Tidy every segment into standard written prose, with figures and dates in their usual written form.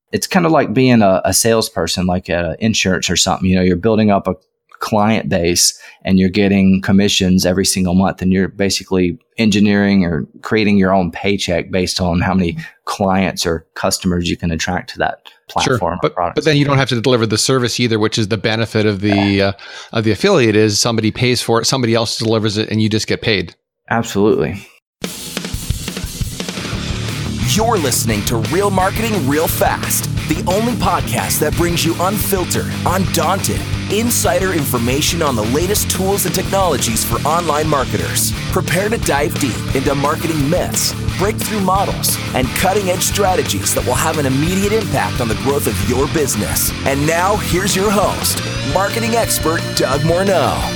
it's kind of like being a salesperson, like insurance or something. You're building up a client base and you're getting commissions every single month, and you're basically engineering or creating your own paycheck based on how many clients or customers you can attract to that platform. Sure. But then you don't have to deliver the service either, which is the benefit of the affiliate. Is somebody pays for it, somebody else delivers it, and you just get paid. Absolutely. You're listening to Real Marketing Real Fast, the only podcast that brings you unfiltered, undaunted, insider information on the latest tools and technologies for online marketers. Prepare to dive deep into marketing myths, breakthrough models, and cutting-edge strategies that will have an immediate impact on the growth of your business. And now, here's your host, marketing expert Doug Morneau.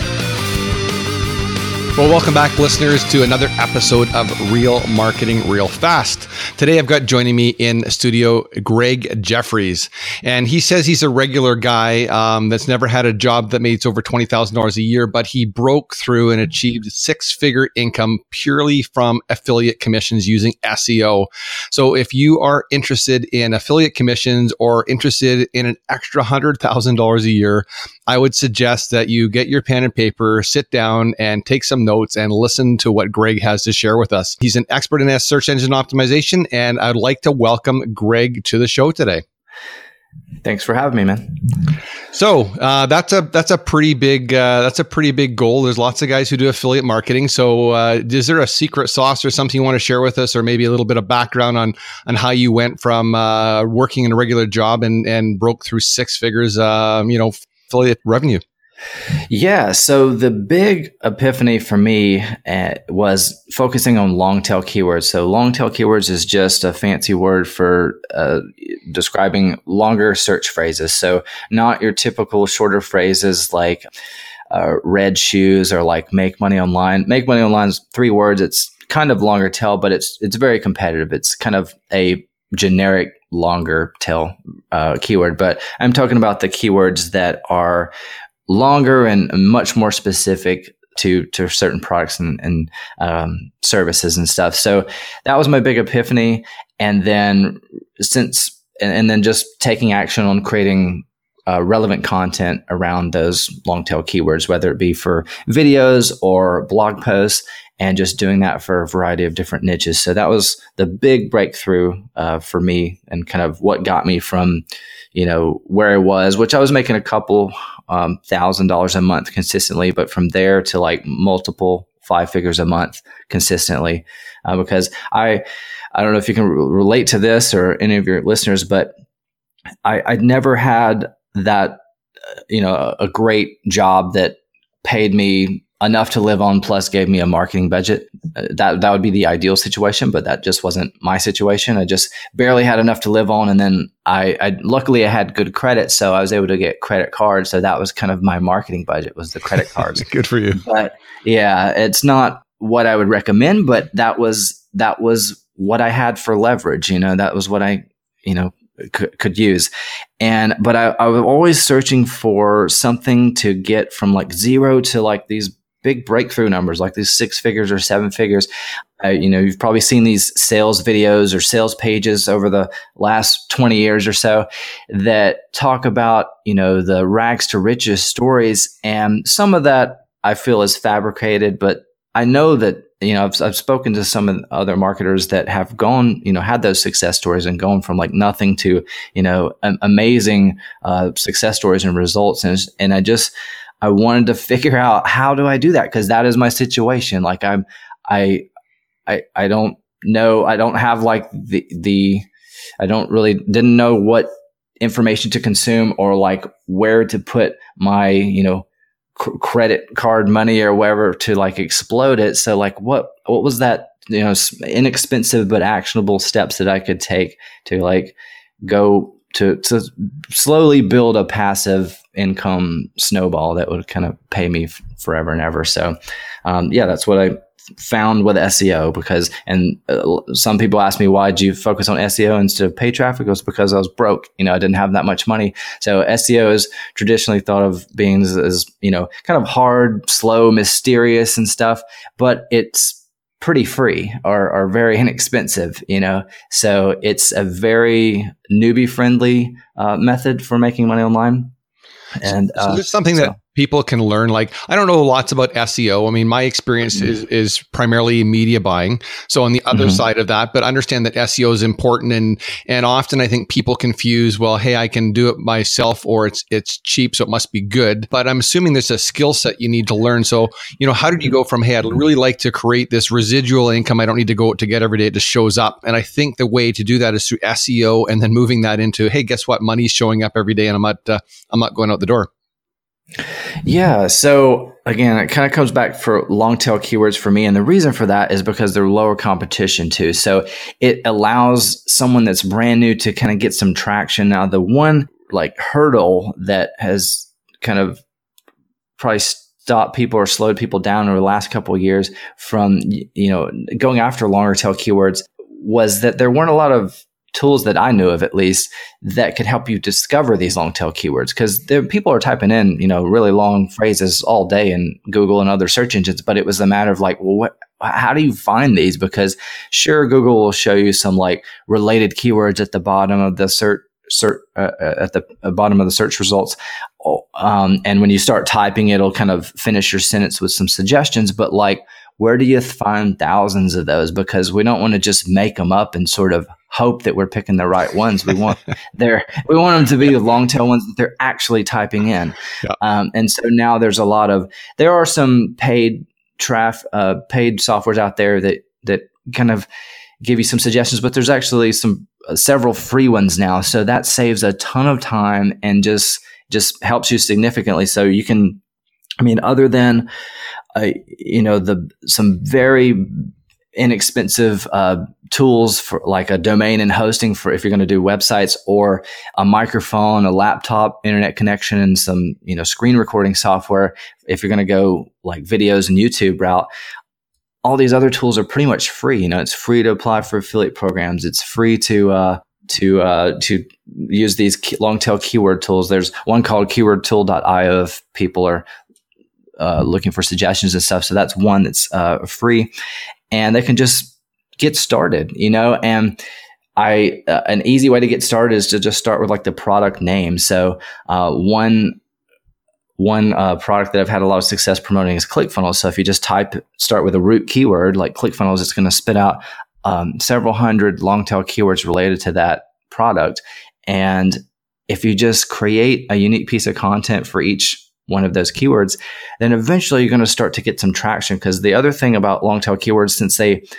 Well, welcome back, listeners, to another episode of Real Marketing Real Fast. Today, I've got joining me in studio Greg Jeffries, and he says he's a regular guy that's never had a job that makes over $20,000 a year, but he broke through and achieved six-figure income purely from affiliate commissions using SEO. So if you are interested in affiliate commissions or interested in an extra $100,000 a year, I would suggest that you get your pen and paper, sit down and take some notes and listen to what Greg has to share with us. He's an expert in search engine optimization, and I'd like to welcome Greg to the show today. Thanks for having me, man. So that's a pretty big goal. There's lots of guys who do affiliate marketing. So is there a secret sauce or something you want to share with us, or maybe a little bit of background on how you went from working in a regular job and broke through six figures, affiliate revenue? Yeah. So the big epiphany for me was focusing on long tail keywords. So long tail keywords is just a fancy word for describing longer search phrases. So not your typical shorter phrases like red shoes or like make money online. Make money online is 3 words. It's kind of longer tail, but it's very competitive. It's kind of a generic longer tail keyword. But I'm talking about the keywords that are longer and much more specific to certain products and services and stuff. So that was my big epiphany. And then then just taking action on creating relevant content around those long tail keywords, whether it be for videos or blog posts, and just doing that for a variety of different niches. So that was the big breakthrough for me, and kind of what got me from, where I was, which I was making a couple $1,000s a month consistently, but from there to like multiple 5 figures a month consistently. Because I don't know if you can relate to this or any of your listeners, but I'd never had that, a great job that paid me enough to live on, plus gave me a marketing budget. That would be the ideal situation, but that just wasn't my situation. I just barely had enough to live on. And then I luckily I had good credit, so I was able to get credit cards. So that was kind of my marketing budget, was the credit cards. Good for you. But yeah, it's not what I would recommend, but that was what I had for leverage. That was what I, could use. But I was always searching for something to get from like 0 to like these big breakthrough numbers, like these 6 figures or 7 figures. You've probably seen these sales videos or sales pages over the last 20 years or so that talk about, the rags to riches stories. And some of that I feel is fabricated, but I know that, I've spoken to some of the other marketers that have gone, had those success stories and gone from like nothing to, amazing success stories and results. And I wanted to figure out, how do I do that? Because that is my situation. Like I don't know. I don't have like didn't know what information to consume or like where to put my, credit card money or wherever to like explode it. So like, what was that, inexpensive but actionable steps that I could take to like go to slowly build a passive income snowball that would kind of pay me forever and ever. So, that's what I found with SEO, because, some people ask me, why did you focus on SEO instead of paid traffic? It was because I was broke. I didn't have that much money. So SEO is traditionally thought of being as kind of hard, slow, mysterious and stuff, but it's pretty free or very inexpensive, so it's a very newbie friendly method for making money online. And so there's something that people can learn. Like, I don't know lots about SEO. I mean, my experience is primarily media buying. So on the other side of that, but understand that SEO is important. And often I think people confuse, well, hey, I can do it myself, or it's cheap, so it must be good. But I'm assuming there's a skill set you need to learn. So, how did you go from, hey, I'd really like to create this residual income I don't need to go out to get every day, it just shows up. And I think the way to do that is through SEO, and then moving that into, hey, guess what? Money's showing up every day, and I'm not going out the door. Yeah. So again, it kind of comes back for long tail keywords for me. And the reason for that is because they're lower competition too. So it allows someone that's brand new to kind of get some traction. Now, the one hurdle that has kind of probably stopped people or slowed people down over the last couple of years from, going after longer tail keywords was that there weren't a lot of tools that I knew of, at least, that could help you discover these long tail keywords, because people are typing in, really long phrases all day in Google and other search engines. But it was a matter of how do you find these? Because sure, Google will show you some related keywords at the bottom of the search at the bottom of the search results. And when you start typing, it'll kind of finish your sentence with some suggestions. But where do you find thousands of those? Because we don't want to just make them up and sort of hope that we're picking the right ones. We want them to be the long tail ones that they're actually typing in. Yeah. And so now there are some paid softwares out there that kind of give you some suggestions, but there's actually several free ones now. So that saves a ton of time and just helps you significantly. So you can, other than some very inexpensive tools for a domain and hosting for if you're going to do websites, or a microphone, a laptop, internet connection, and some screen recording software if you're going to go videos and YouTube route. All these other tools are pretty much free. It's free to apply for affiliate programs. It's free to use these long tail keyword tools. There's one called keywordtool.io if people are looking for suggestions and stuff. So that's one that's free, and they can just get started, and an easy way to get started is to just start with the product name. So one product that I've had a lot of success promoting is ClickFunnels. So if you just start with a root keyword like ClickFunnels, it's going to spit out several hundred long tail keywords related to that product. And if you just create a unique piece of content for each one of those keywords, then eventually you're going to start to get some traction. Because the other thing about long tail keywords, since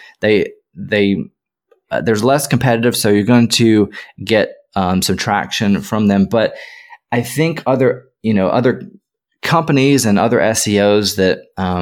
there's less competitive, so you're going to get some traction from them. But I think other companies and other SEOs that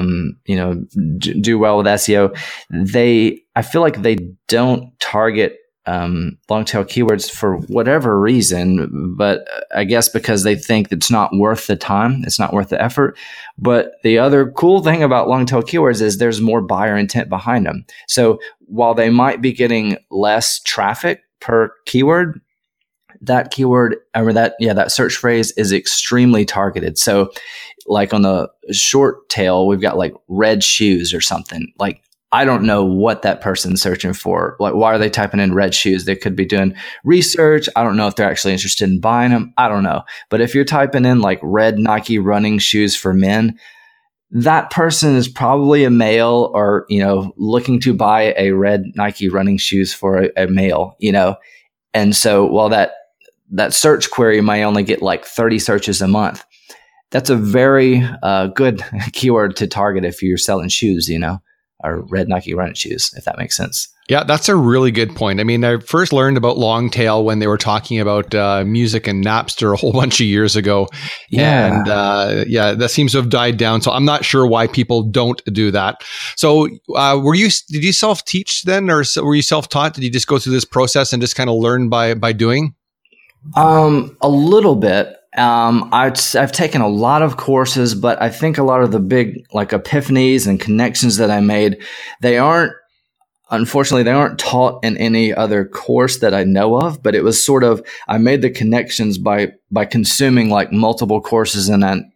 do well with SEO, I feel like they don't target long tail keywords for whatever reason, but I guess because they think it's not worth the time, it's not worth the effort. But the other cool thing about long tail keywords is there's more buyer intent behind them. So while they might be getting less traffic per keyword, that search phrase is extremely targeted. So on the short tail, we've got red shoes or something. I don't know what that person's searching for. Why are they typing in red shoes? They could be doing research. I don't know if they're actually interested in buying them. I don't know. But if you're typing in red Nike running shoes for men, that person is probably a male, or, looking to buy a red Nike running shoes for a male, And so while that search query may only get 30 searches a month, that's a very good keyword to target if you're selling shoes, or red Nike running shoes, if that makes sense. Yeah, that's a really good point. I first learned about long tail when they were talking about music and Napster a whole bunch of years ago. Yeah. And that seems to have died down. So I'm not sure why people don't do that. So did you self-teach then, or were you self-taught? Did you just go through this process and just kind of learn by doing? A little bit. I've taken a lot of courses, but I think a lot of the big epiphanies and connections that I made, unfortunately, they aren't taught in any other course that I know of. But it was I made the connections by consuming multiple courses, and then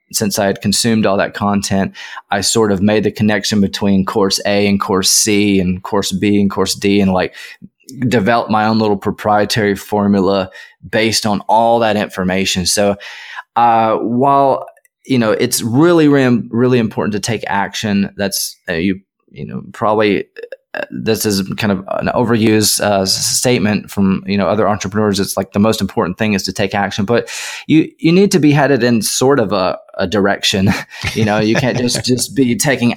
since I had consumed all that content, I sort of made the connection between course A and course C and course B and course D, and like developed my own little proprietary formula based on all that information. So, while, it's really, really important to take action. That's, probably, this is kind of an overused statement from other entrepreneurs. It's like the most important thing is to take action, but you need to be headed in sort of a direction. You can't just be taking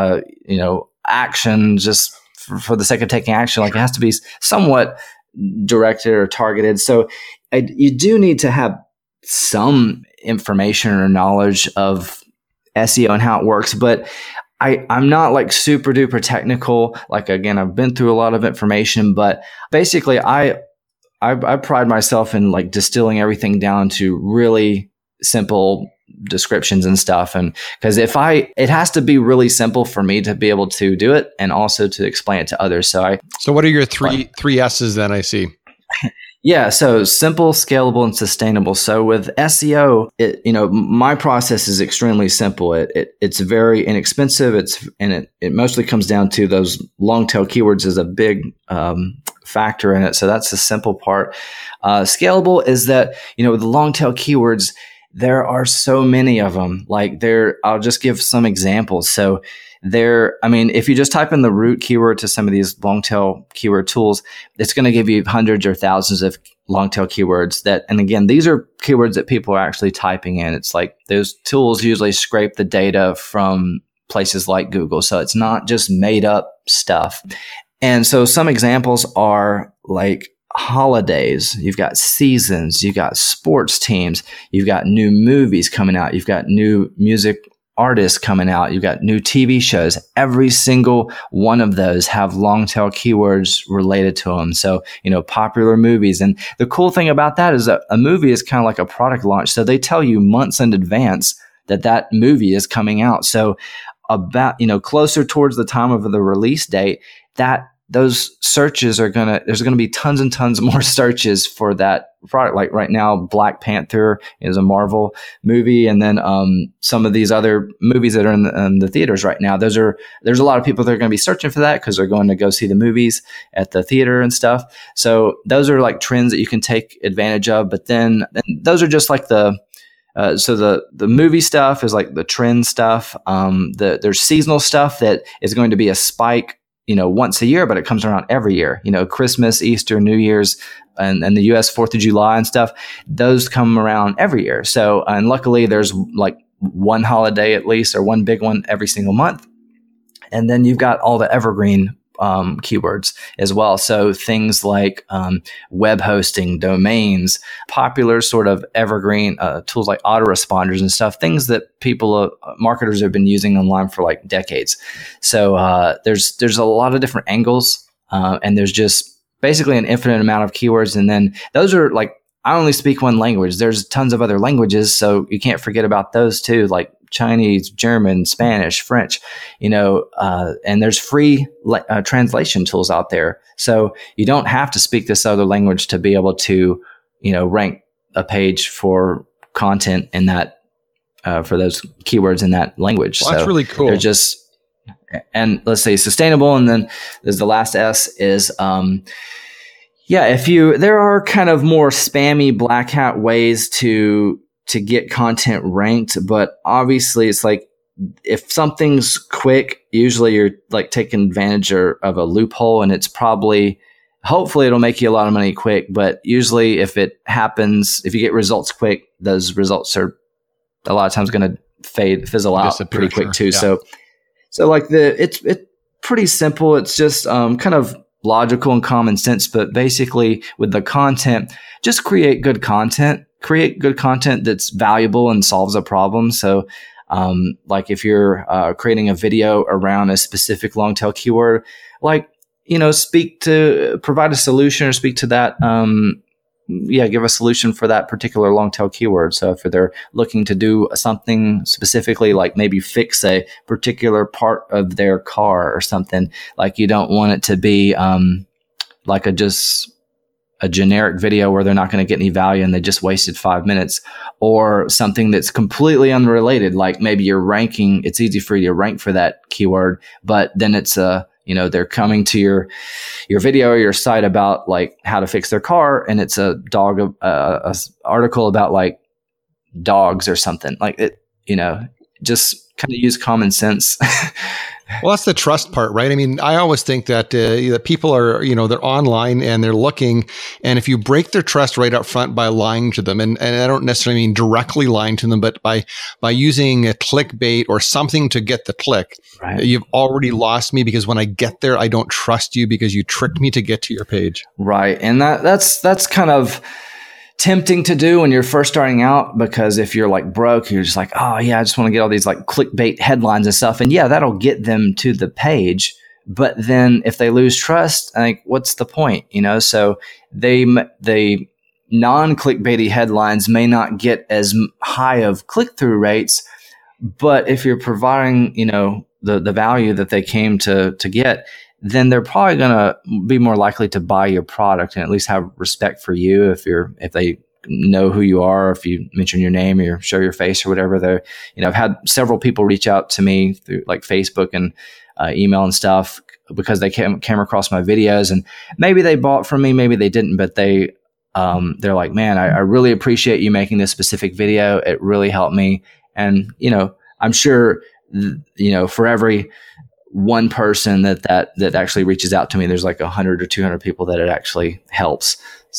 action just for the sake of taking action. Like, it has to be somewhat directed or targeted. So you do need to have some information or knowledge of SEO and how it works, but I'm not like super duper technical. Like, again, I've been through a lot of information, but basically I pride myself in like distilling everything down to really simple descriptions and stuff. And because it has to be really simple for me to be able to do it and also to explain it to others. So what are your three S's then I see? Yeah. So simple, scalable, and sustainable. So with SEO, my process is extremely simple. It's very inexpensive. It mostly comes down to those long tail keywords is a big factor in it. So that's the simple part. Scalable is that, with the long tail keywords, there are so many of them. I'll just give some examples. So if you just type in the root keyword to some of these long tail keyword tools, it's going to give you hundreds or thousands of long tail keywords and again, these are keywords that people are actually typing in. It's like those tools usually scrape the data from places like Google. So it's not just made up stuff. And so some examples are like holidays, you've got seasons, you've got sports teams, you've got new movies coming out, you've got new music artists coming out, you've got new TV shows. Every single one of those have long tail keywords related to them. So, popular movies. And the cool thing about that is that a movie is kind of like a product launch. So they tell you months in advance that movie is coming out. So about, closer towards the time of the release date, those searches there's going to be tons and tons more searches for that product. Like right now, Black Panther is a Marvel movie. And then some of these other movies that are in the theaters right now, there's a lot of people that are going to be searching for that because they're going to go see the movies at the theater and stuff. So those are like trends that you can take advantage of. But then those are just like the movie stuff is like the trend stuff. There's seasonal stuff that is going to be a spike once a year, but it comes around every year. Christmas, Easter, New Year's, and the US 4th of July and stuff, those come around every year. So, and luckily there's like one holiday at least, or one big one every single month. And then you've got all the evergreen keywords as well. So things like web hosting, domains, popular sort of evergreen tools like autoresponders and stuff, things that marketers have been using online for like decades. So there's a lot of different angles and there's just basically an infinite amount of keywords. And then those are like, I only speak one language. There's tons of other languages, so you can't forget about those too, like Chinese, German, Spanish, French, and there's free translation tools out there. So you don't have to speak this other language to be able to, rank a page for content in that, for those keywords in that language. Well, that's really cool. They're just, and let's say sustainable. And then there's the last S is, there are kind of more spammy black hat ways to get content ranked, but obviously it's like if something's quick, usually you're like taking advantage of a loophole, and it's hopefully it'll make you a lot of money quick, but usually if it happens, if you get results quick, those results are a lot of times going to fizzle out pretty quick too. Yeah. So like it's pretty simple. It's just kind of logical and common sense, but basically with the content, just create good content that's valuable and solves a problem. So, like if you're creating a video around a specific long tail keyword, like, provide a solution or speak to that, give a solution for that particular long tail keyword. So if they're looking to do something specifically, like maybe fix a particular part of their car or something, like you don't want it to be like a generic video where they're not going to get any value and they just wasted 5 minutes, or something that's completely unrelated. Like maybe you're ranking, it's easy for you to rank for that keyword, but then it's they're coming to your video or your site about like how to fix their car, and it's a article about like dogs or something like it, just kind of use common sense. Well, that's the trust part, right? I mean, I always think that people are, they're online and they're looking, and if you break their trust right up front by lying to them, and I don't necessarily mean directly lying to them, but by using a clickbait or something to get the click, right, you've already lost me, because when I get there, I don't trust you because you tricked me to get to your page. Right. And that's kind of tempting to do when you're first starting out, because if you're like broke, you're just like, oh yeah, I just want to get all these like clickbait headlines and stuff. And yeah, that'll get them to the page. But then if they lose trust, I think, what's the point? So they non-clickbaity headlines may not get as high of click-through rates, but if you're providing, the value that they came to get, then they're probably going to be more likely to buy your product and at least have respect for you if they know who you are, if you mention your name or show your face or whatever. I've had several people reach out to me through like Facebook and email and stuff because they came across my videos, and maybe they bought from me, maybe they didn't, but they're like, man, I really appreciate you making this specific video. It really helped me. And, I'm sure, for every one person that actually reaches out to me, there's like 100 or 200 people that it actually helps.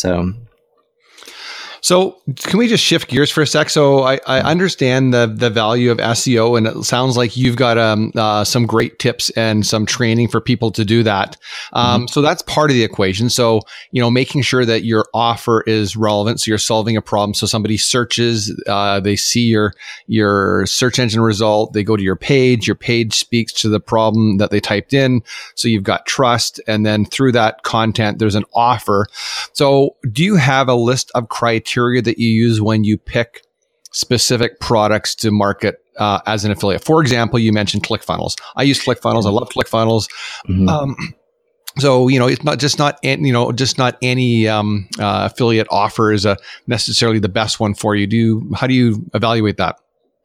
So can we just shift gears for a sec? So I understand the value of SEO, and it sounds like you've got some great tips and some training for people to do that. So that's part of the equation. So, making sure that your offer is relevant. So you're solving a problem. So somebody searches, they see your search engine result, they go to your page speaks to the problem that they typed in. So you've got trust. And then through that content, there's an offer. So do you have a list of criteria that you use when you pick specific products to market as an affiliate? For example, you mentioned ClickFunnels. I use ClickFunnels. I love ClickFunnels. So, it's not any affiliate offer is necessarily the best one for you. How do you evaluate that?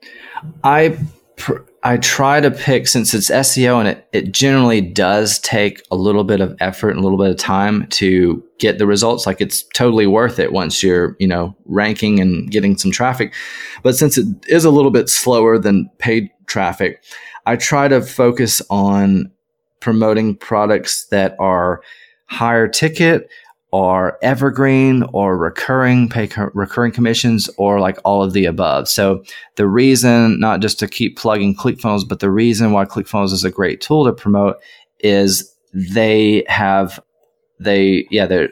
I try to pick, since it's SEO and it generally does take a little bit of effort and a little bit of time to get the results. Like it's totally worth it once you're, ranking and getting some traffic. But since it is a little bit slower than paid traffic, I try to focus on promoting products that are higher ticket or evergreen or recurring commissions, or like all of the above. So the reason, not just to keep plugging ClickFunnels, but the reason why ClickFunnels is a great tool to promote is I think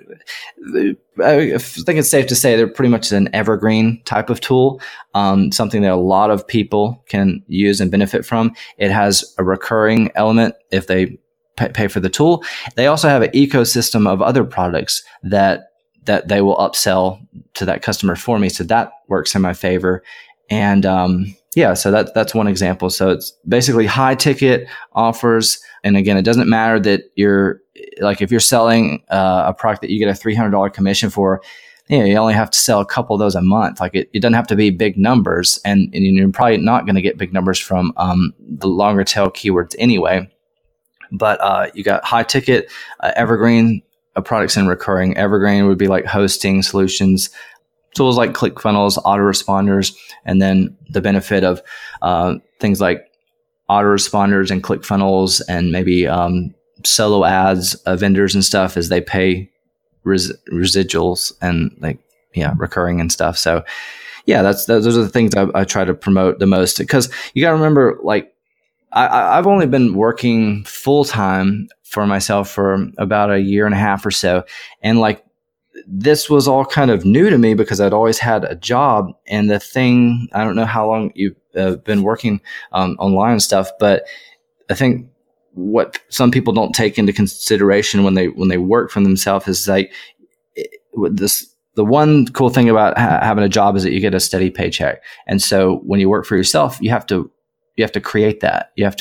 it's safe to say they're pretty much an evergreen type of tool, something that a lot of people can use and benefit from. It has a recurring element if they pay for the tool. They also have an ecosystem of other products that they will upsell to that customer for me. So that works in my favor. And so that's one example. So it's basically high ticket offers. And again, it doesn't matter that if you're selling a product that you get a $300 commission for, you only have to sell a couple of those a month. Like it doesn't have to be big numbers, and you're probably not going to get big numbers from the longer tail keywords anyway. But you got high ticket, evergreen products, and recurring. Evergreen would be like hosting solutions, tools like ClickFunnels, autoresponders, and then the benefit of things like autoresponders and ClickFunnels and maybe solo ads, vendors and stuff, as they pay residuals and recurring and stuff. So those are the things I try to promote the most, because you got to remember, like, I've only been working full time for myself for about a year and a half or so. And like, this was all kind of new to me because I'd always had a job. And the thing, I don't know how long you've been working online and stuff, but I think what some people don't take into consideration when they work for themselves is like the one cool thing about having a job is that you get a steady paycheck. And so when you work for yourself, you have to create that. You have to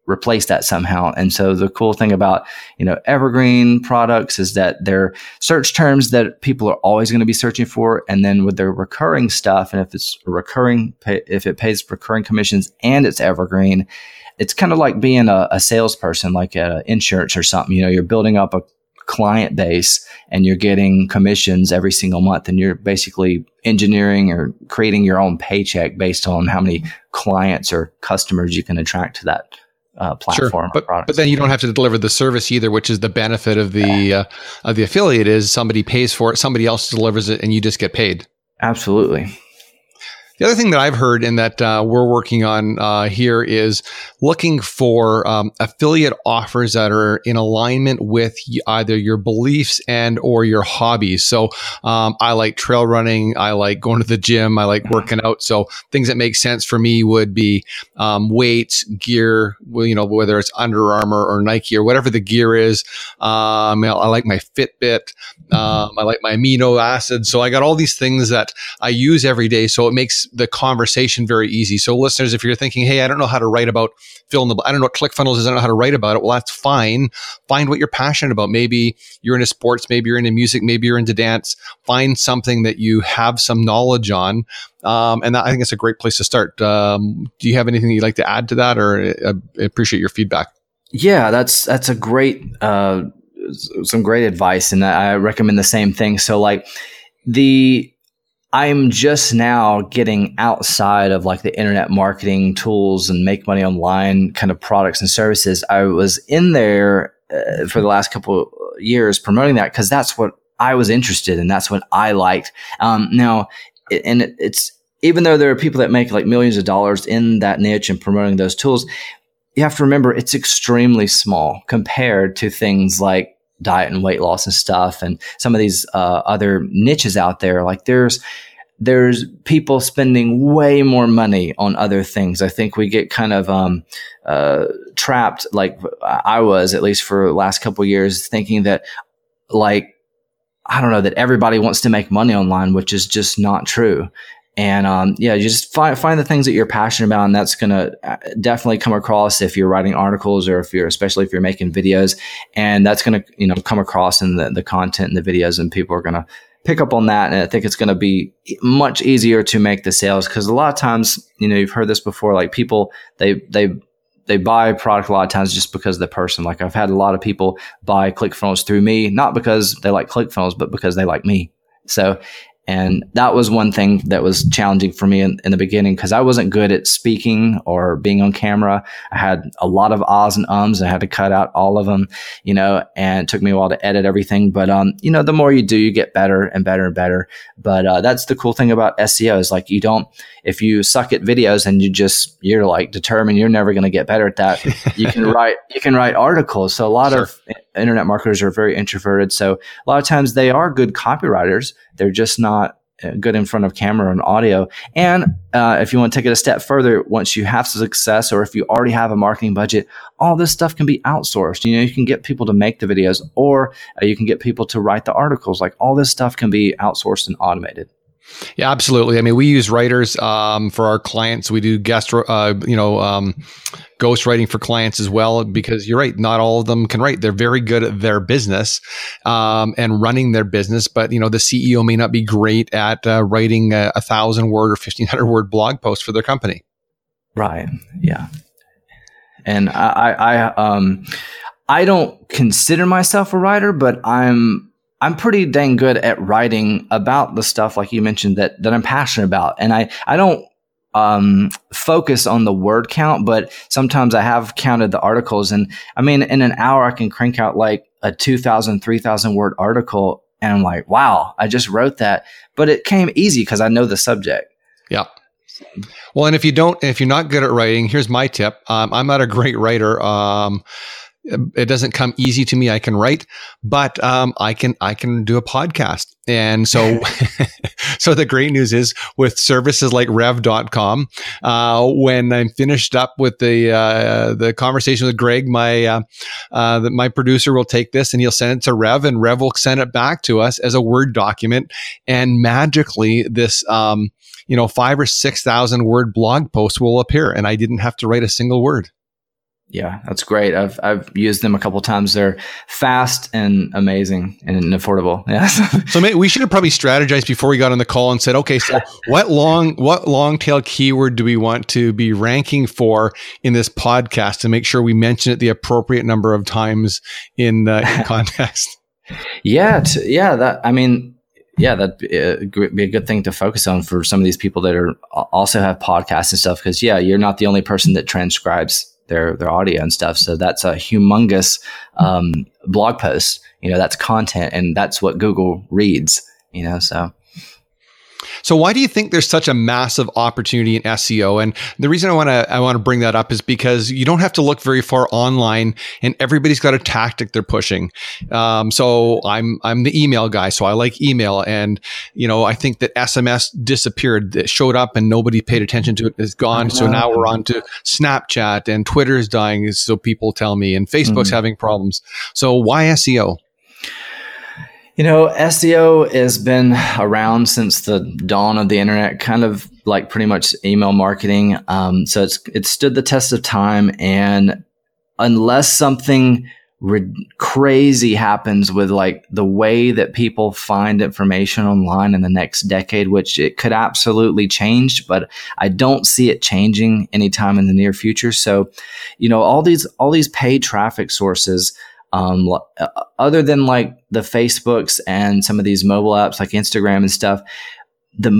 replace that somehow. And so the cool thing about, evergreen products is that they're search terms that people are always going to be searching for. And then with their recurring stuff, and if it pays recurring commissions and it's evergreen, it's kind of like being a salesperson, like at insurance or something. You're building up a client base and you're getting commissions every single month, and you're basically engineering or creating your own paycheck based on how many clients or customers you can attract to that platform. Sure. But then you don't have to deliver the service either, which is the benefit of the affiliate. Is somebody pays for it, somebody else delivers it, and you just get paid. Absolutely. The other thing that I've heard and that we're working on here is looking for affiliate offers that are in alignment with either your beliefs and or your hobbies. So I like trail running. I like going to the gym. I like working out. So things that make sense for me would be weights, gear, whether it's Under Armour or Nike or whatever the gear is. I like my Fitbit. I like my amino acids. So I got all these things that I use every day. So it makes the conversation very easy. So listeners, if you're thinking, hey, I don't know how to write about I don't know what ClickFunnels is, I don't know how to write about it. Well, that's fine. Find what you're passionate about. Maybe you're into sports, maybe you're into music, maybe you're into dance. Find something that you have some knowledge on. And I think it's a great place to start. Do you have anything you'd like to add to that, or I appreciate your feedback? Yeah, that's a great, some great advice. And I recommend the same thing. So I'm just now getting outside of like the internet marketing tools and make money online kind of products and services. I was in there for the last couple of years promoting that because that's what I was interested in. That's what I liked. It's even though there are people that make like millions of dollars in that niche and promoting those tools, you have to remember it's extremely small compared to things like diet and weight loss and stuff, and some of these other niches out there. Like there's people spending way more money on other things. I think we get kind of trapped, like I was, at least for the last couple of years, thinking that that everybody wants to make money online, which is just not true. And you just find the things that you're passionate about, and that's going to definitely come across if you're writing articles or especially if you're making videos, and that's going to come across in the content and the videos, and people are going to pick up on that. And I think it's going to be much easier to make the sales, because a lot of times, you've heard this before, like people they buy a product a lot of times just because of the person. Like I've had a lot of people buy ClickFunnels through me, not because they like ClickFunnels, but because they like me. And that was one thing that was challenging for me in the beginning, because I wasn't good at speaking or being on camera. I had a lot of ahs and ums. I had to cut out all of them, and it took me a while to edit everything. But, the more you do, you get better and better and better. But that's the cool thing about SEO is like if you suck at videos and you're like determined you're never going to get better at that, you can write articles. So a lot of internet marketers are very introverted. So a lot of times they are good copywriters. They're just not good in front of camera and audio. And if you want to take it a step further, once you have success, or if you already have a marketing budget, all this stuff can be outsourced. You can get people to make the videos, or you can get people to write the articles. Like all this stuff can be outsourced and automated. Yeah, absolutely. I mean, we use writers for our clients. We do ghost writing for clients as well, because you're right, not all of them can write. They're very good at their business and running their business, but the CEO may not be great at writing 1,000-word or 1,500-word blog post for their company. Right. Yeah. And I don't consider myself a writer, but I'm pretty dang good at writing about the stuff, like you mentioned, that I'm passionate about. And I don't focus on the word count, but sometimes I have counted the articles. And I mean, in an hour, I can crank out like a 2,000, 3,000 word article. And I'm like, wow, I just wrote that. But it came easy because I know the subject. Yeah. Well, and if you're not good at writing, here's my tip. I'm not a great writer. It doesn't come easy to me. I can write, but I can do a podcast. And so so the great news is with services like rev.com, when I'm finished up with the conversation with Greg, my producer will take this and he'll send it to Rev, and Rev will send it back to us as a Word document. And magically this 5,000 or 6,000 word blog post will appear, and I didn't have to write a single word. Yeah, that's great. I've used them a couple times. They're fast and amazing and affordable. Yeah. So maybe we should have probably strategized before we got on the call and said, okay, so what long tail keyword do we want to be ranking for in this podcast to make sure we mention it the appropriate number of times in context? That'd be a good thing to focus on for some of these people that are also have podcasts and stuff. Because you're not the only person that transcribes their audio and stuff. So that's a humongous blog post. That's content, and that's what Google reads. So why do you think there's such a massive opportunity in SEO? And the reason I want to bring that up is because you don't have to look very far online, and everybody's got a tactic they're pushing. So I'm the email guy, so I like email, and I think that SMS disappeared. It showed up and nobody paid attention to it. It's gone. So now we're on to Snapchat, and Twitter is dying, so people tell me, and Facebook's having problems. So why SEO? SEO has been around since the dawn of the internet, kind of like pretty much email marketing. So it's stood the test of time. And unless something crazy happens with like the way that people find information online in the next decade, which it could absolutely change, but I don't see it changing anytime in the near future. So, all these paid traffic sources, other than like the Facebooks and some of these mobile apps like Instagram and stuff, the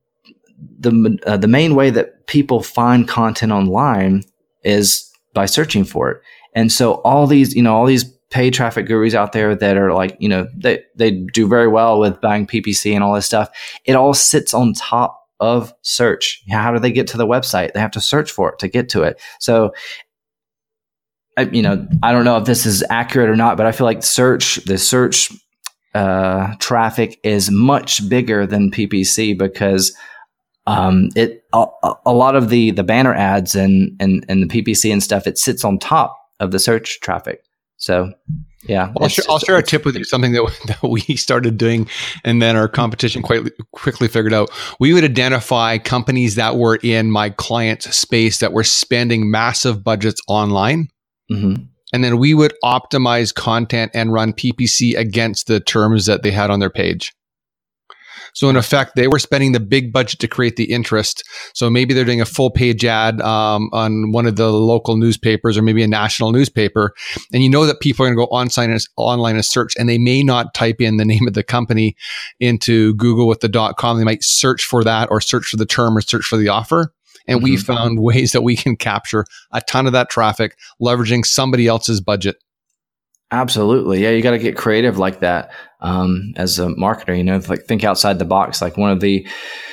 main way that people find content online is by searching for it. And so all these paid traffic gurus out there that are like, they do very well with buying PPC and all this stuff. It all sits on top of search. How do they get to the website? They have to search for it to get to it. So I don't know if this is accurate or not, but I feel like the search traffic is much bigger than PPC because a lot of the banner ads and the PPC and stuff, it sits on top of the search traffic. So yeah, I'll share a tip with you, something that we started doing, and then our competition quite quickly figured out. We would identify companies that were in my client's space that were spending massive budgets online. Mm-hmm. And then we would optimize content and run PPC against the terms that they had on their page. So in effect, they were spending the big budget to create the interest. So maybe they're doing a full page ad on one of the local newspapers or maybe a national newspaper. And that people are going to go online and search, and they may not type in the name of the company into Google with the .com. They might search for that, or search for the term, or search for the offer. And we found ways that we can capture a ton of that traffic, leveraging somebody else's budget. Absolutely. Yeah, you got to get creative like that as a marketer, like think outside the box. Like one of the,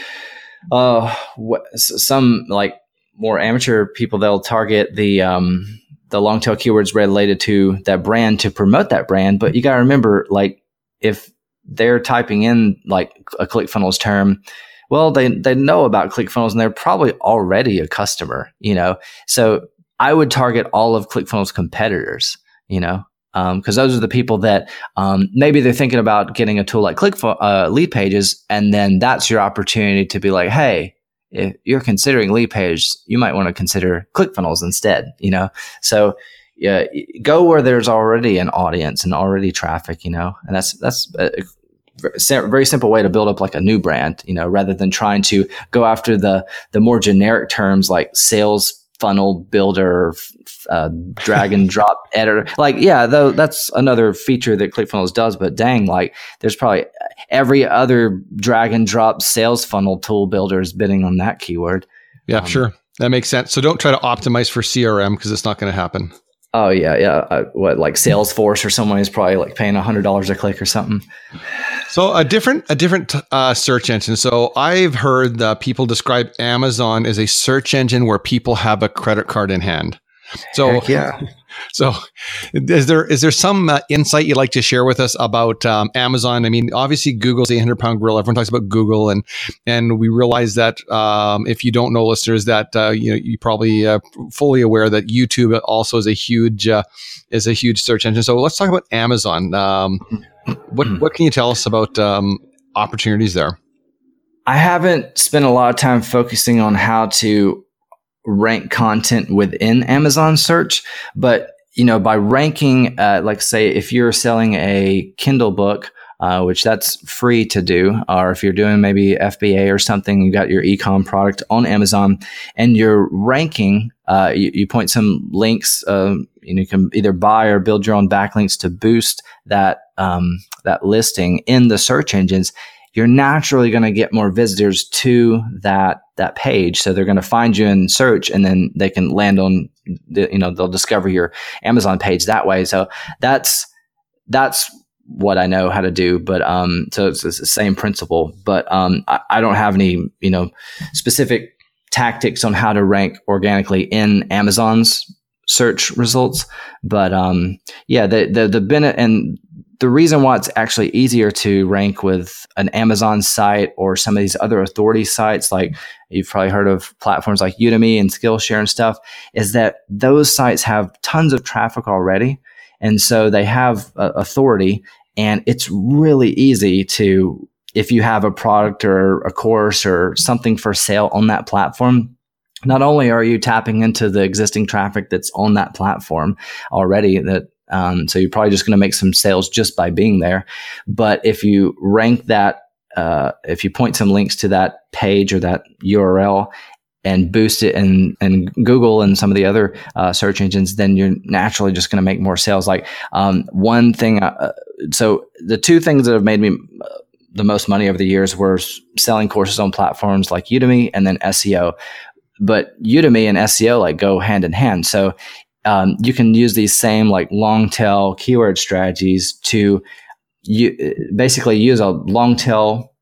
some like more amateur people, they'll target the long tail keywords related to that brand to promote that brand. But you got to remember, like if they're typing in like a ClickFunnels term, well, they know about ClickFunnels and they're probably already a customer, So I would target all of ClickFunnels competitors, because those are the people that maybe they're thinking about getting a tool like Lead Pages, and then that's your opportunity to be like, hey, if you're considering Lead Pages, you might want to consider ClickFunnels instead, So yeah, go where there's already an audience and already traffic, and that's very simple way to build up like a new brand, rather than trying to go after the more generic terms like sales funnel builder, drag and drop editor. Like, yeah, though that's another feature that ClickFunnels does, but dang, like there's probably every other drag and drop sales funnel tool builder is bidding on that keyword. Yeah, sure. That makes sense. So don't try to optimize for CRM because it's not going to happen. Oh yeah. Like Salesforce or someone is probably like paying $100 a click or something. So a different search engine. So I've heard people describe Amazon as a search engine where people have a credit card in hand. So heck yeah. So is there some insight you'd like to share with us about Amazon? I mean, obviously Google's the 800-pound gorilla. Everyone talks about Google, and we realize that if you don't know, listeners, that you probably fully aware that YouTube also is a huge search engine. So let's talk about Amazon. What can you tell us about opportunities there? I haven't spent a lot of time focusing on how to rank content within Amazon search, but by ranking, like say, if you're selling a Kindle book, which that's free to do, or if you're doing maybe FBA or something, you got your e-com product on Amazon, and you're ranking, you point some links. You can either buy or build your own backlinks to boost that listing in the search engines. You're naturally going to get more visitors to that page. So they're going to find you in search, and then they can land on they'll discover your Amazon page that way. So that's what I know how to do. But so it's the same principle. But I don't have any specific tactics on how to rank organically in Amazon's search results. But the benefit and the reason why it's actually easier to rank with an Amazon site or some of these other authority sites, like you've probably heard of platforms like Udemy and Skillshare and stuff, is that those sites have tons of traffic already. And so they have authority, and it's really easy to, if you have a product or a course or something for sale on that platform, not only are you tapping into the existing traffic that's on that platform already, so you're probably just going to make some sales just by being there. But if you rank that, if you point some links to that page or that URL and boost it in Google and some of the other search engines, then you're naturally just going to make more sales. Like one thing, so the two things that have made me the most money over the years were selling courses on platforms like Udemy and then SEO. But Udemy and SEO like go hand in hand. So you can use these same like long tail keyword strategies to basically use a long tail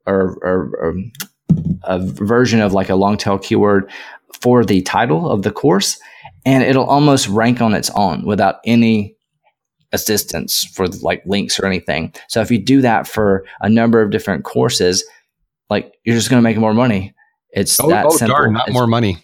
or a version of like a long tail keyword for the title of the course, and it'll almost rank on its own without any assistance for like links or anything. So if you do that for a number of different courses, like you're just going to make more money. It's that simple. Darn, not more money.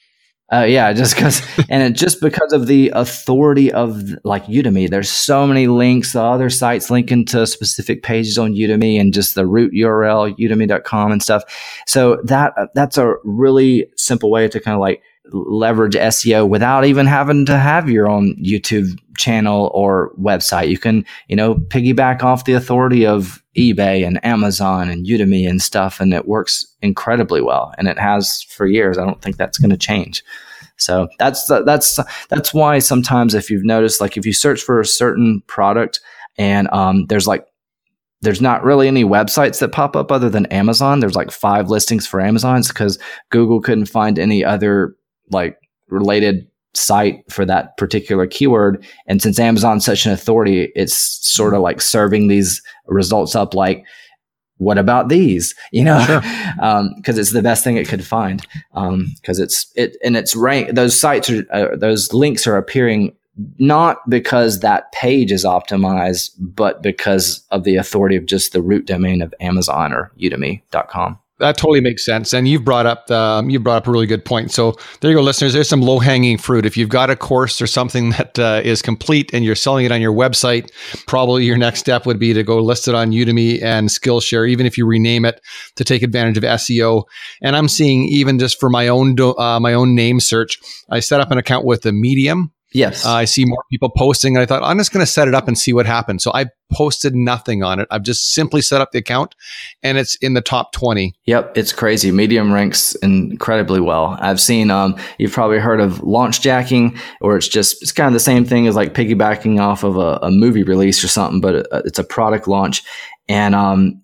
Just because of the authority of like Udemy. There's so many links, other sites linking to specific pages on Udemy, and just the root URL, udemy.com and stuff. So that's a really simple way to kind of like leverage SEO without even having to have your own YouTube channel or website. You can, piggyback off the authority of eBay and Amazon and Udemy and stuff, and it works incredibly well. And it has for years. I don't think that's going to change. So that's why sometimes, if you've noticed, like if you search for a certain product and there's not really any websites that pop up other than Amazon. There's like 5 listings for Amazon's because Google couldn't find any other like related site for that particular keyword. And since Amazon's such an authority, it's sort of like serving these results up like, what about these? Sure. Because it's the best thing it could find. Because it's ranked. Those sites those links are appearing not because that page is optimized, but because of the authority of just the root domain of Amazon or udemy.com. That totally makes sense. And you've brought up a really good point. So there you go, listeners. There's some low-hanging fruit. If you've got a course or something that is complete and you're selling it on your website, probably your next step would be to go list it on Udemy and Skillshare, even if you rename it to take advantage of SEO. And I'm seeing, even just for my own name search, I set up an account with the Medium. Yes. I see more people posting, and I thought, I'm just going to set it up and see what happens. So I posted nothing on it. I've just simply set up the account, and it's in the top 20. Yep. It's crazy. Medium ranks incredibly well. I've seen, you've probably heard of launch jacking, or it's kind of the same thing as like piggybacking off of a movie release or something, but it's a product launch. And,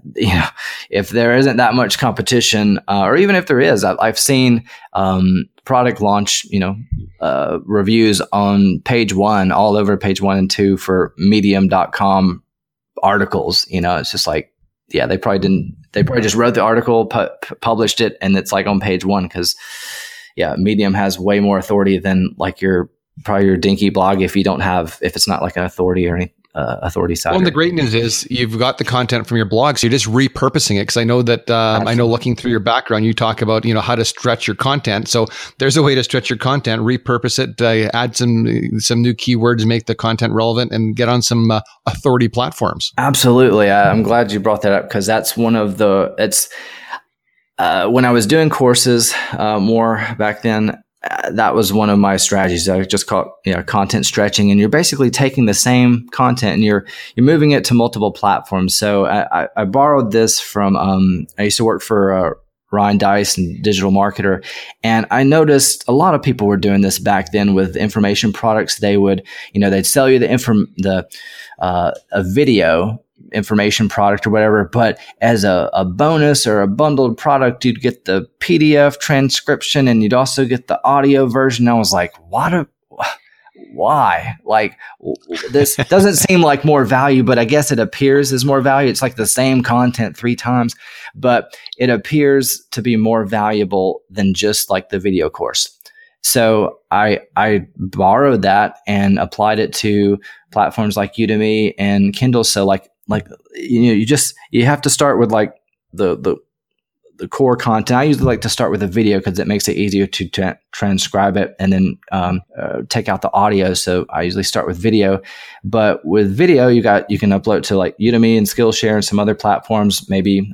if there isn't that much competition, or even if there is, I've seen, product launch, reviews on page 1, all over page 1 and 2 for medium.com articles. It's just like, they probably just wrote the article, published it, and it's like on page 1 because, Medium has way more authority than like your dinky blog if it's not like an authority or any authority side. Well, and the great news is you've got the content from your blog, so you're just repurposing it. Because I know that I know, looking through your background, you talk about how to stretch your content. So there's a way to stretch your content, repurpose it, add some new keywords, make the content relevant, and get on some authority platforms. Absolutely, I'm glad you brought that up because that's one of the when I was doing courses more back then, that was one of my strategies. I just call it, content stretching, and you're basically taking the same content and you're moving it to multiple platforms. So I borrowed this from I used to work for Ryan Deiss and Digital Marketer, and I noticed a lot of people were doing this back then with information products. They would, they'd sell you a video information product or whatever, but as a bonus or a bundled product, you'd get the PDF transcription and you'd also get the audio version. I was like, why? Like, this doesn't seem like more value, but I guess it appears as more value. It's like the same content 3 times, but it appears to be more valuable than just like the video course. So I borrowed that and applied it to platforms like Udemy and Kindle. So like you have to start with like the core content. I usually like to start with a video because it makes it easier to transcribe it and then take out the audio. So I usually start with video. But with video, you can upload to like Udemy and Skillshare and some other platforms. Maybe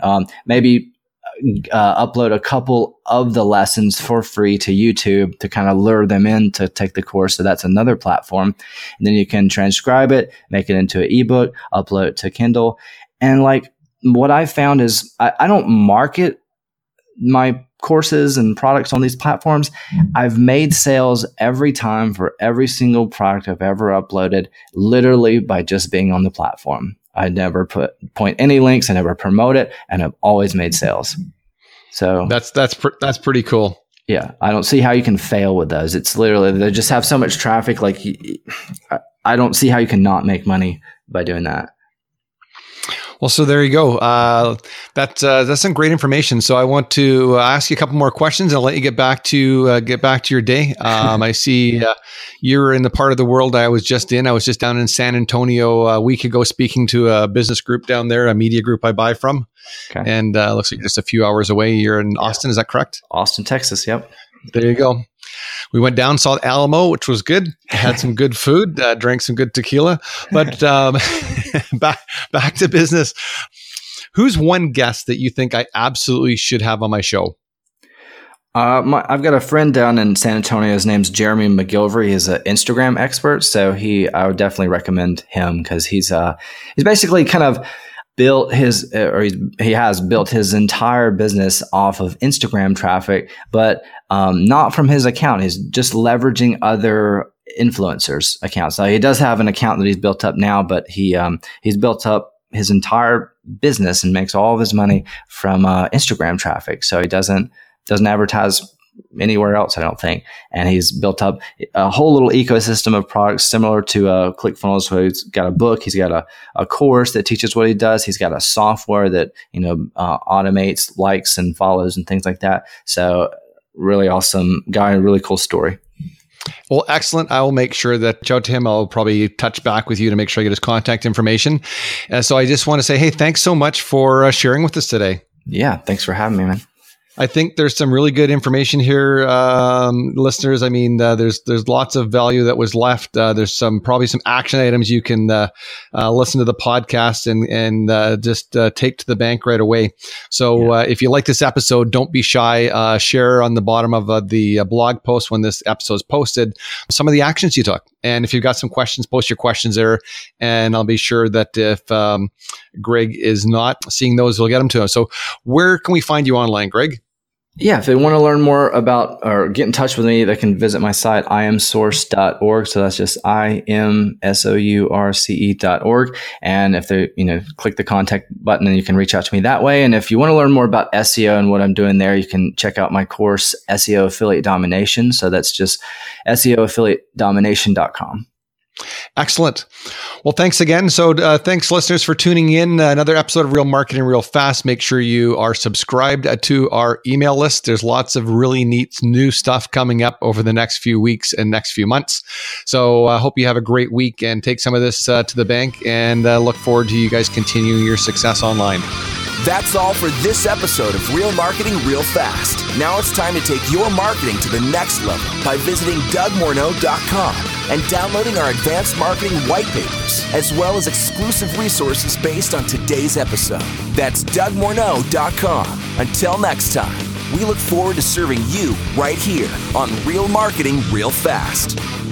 upload a couple of the lessons for free to YouTube to kind of lure them in to take the course. So that's another platform. And then you can transcribe it, make it into an ebook, upload it to Kindle. And like what I found is I don't market my courses and products on these platforms. I've made sales every time for every single product I've ever uploaded, literally by just being on the platform. I never point any links. I never promote it, and I've always made sales. So that's pretty cool. Yeah, I don't see how you can fail with those. It's literally they just have so much traffic. Like I don't see how you can not make money by doing that. Well, so there you go. That's some great information. So I want to ask you a couple more questions and I'll let you get back to your day. I see you're in the part of the world I was just in. I was just down in San Antonio a week ago speaking to a business group down there, a media group I buy from. Okay. And looks like just a few hours away. You're in Austin, is that correct? Austin, Texas, yep. There you go. We went down, saw Alamo, which was good. Had some good food, drank some good tequila. But back to business. Who's one guest that you think I absolutely should have on my show? I've got a friend down in San Antonio. His name's Jeremy McGilvery. He's an Instagram expert, so I would definitely recommend him because he's basically kind of built he has built his entire business off of Instagram traffic, but not from his account. He's just leveraging other influencers' accounts. Now, he does have an account that he's built up now, but he's built up his entire business and makes all of his money from Instagram traffic. So he doesn't advertise anywhere else, I don't think. And he's built up a whole little ecosystem of products similar to ClickFunnels. So he's got a book, he's got a course that teaches what he does. He's got a software that automates likes and follows and things like that. So really awesome guy, a really cool story. Well, excellent. I will make sure that reach out to him. I'll probably touch back with you to make sure I get his contact information. So I just want to say, hey, thanks so much for sharing with us today. Yeah, thanks for having me, man. I think there's some really good information here, listeners. I mean, there's lots of value that was left. There's probably some action items you can listen to the podcast and just take to the bank right away. So if you like this episode, don't be shy. Share on the bottom of the blog post when this episode is posted some of the actions you took. And if you've got some questions, post your questions there, and I'll be sure that if Greg is not seeing those, we'll get them to him. So where can we find you online, Greg? Yeah, if they want to learn more about or get in touch with me, they can visit my site, imsource.org. So that's just imsource.org. And if they, click the contact button and you can reach out to me that way. And if you want to learn more about SEO and what I'm doing there, you can check out my course, SEO Affiliate Domination. So that's just SEOaffiliatedomination.com. Excellent. Well, thanks again. So thanks, listeners, for tuning in. Another episode of Real Marketing Real Fast. Make sure you are subscribed to our email list. There's lots of really neat new stuff coming up over the next few weeks and next few months. So I hope you have a great week and take some of this to the bank, and look forward to you guys continuing your success online. That's all for this episode of Real Marketing Real Fast. Now it's time to take your marketing to the next level by visiting DougMorneau.com and downloading our advanced marketing white papers, as well as exclusive resources based on today's episode. That's DougMorneau.com. Until next time, we look forward to serving you right here on Real Marketing Real Fast.